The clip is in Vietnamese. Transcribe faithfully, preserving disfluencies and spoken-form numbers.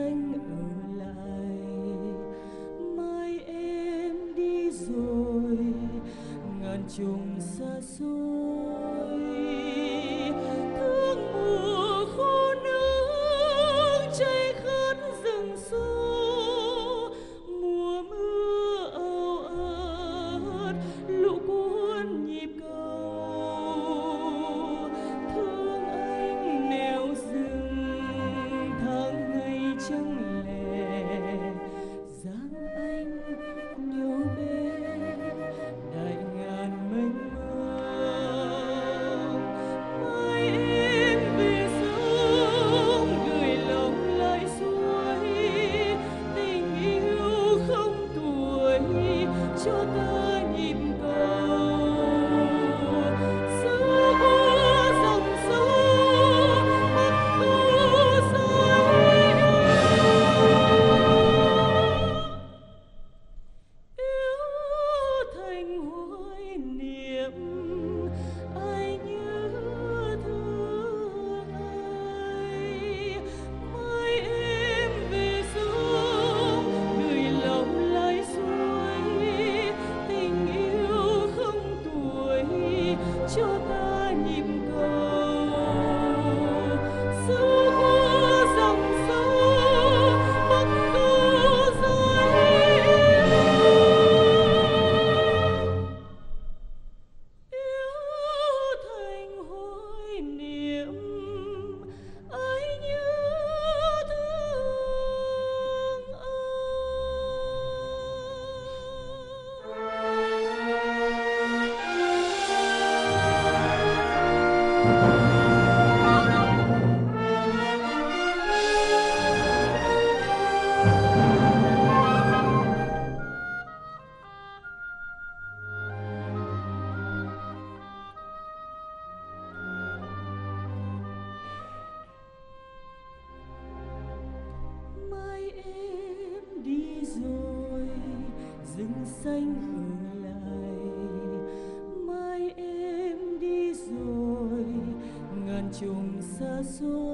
xanh ở lại. Mai em đi rồi, ngàn trùng xa xôi. Thương mùa khô nước cháy khát rừng xô. Mùa mưa ào ạt lũ cuốn nhịp cầu. Thương anh nẻo rừng tháng ngày trăng lẻ. Dáng anh nhớ bên đại ngàn mênh mông. Mai em về sớm gửi lòng lại suối. Tình yêu không tuổi cho ta nhịp cầu. Giữa qua dòng sông mắt tu say yêu thành hoài niệm. Ai nhớ thương ai. Mai em về sớm gửi lòng lại suối. Tình yêu không tuổi cho ta nhịp cầu. Giữa qua dòng sông mắt tu say yêu thành hoài niệm. Ai nhớ thương mai em đi rồi, rừng xanh ở lại. Mai em đi rồi, ngàn trùng xa xôi.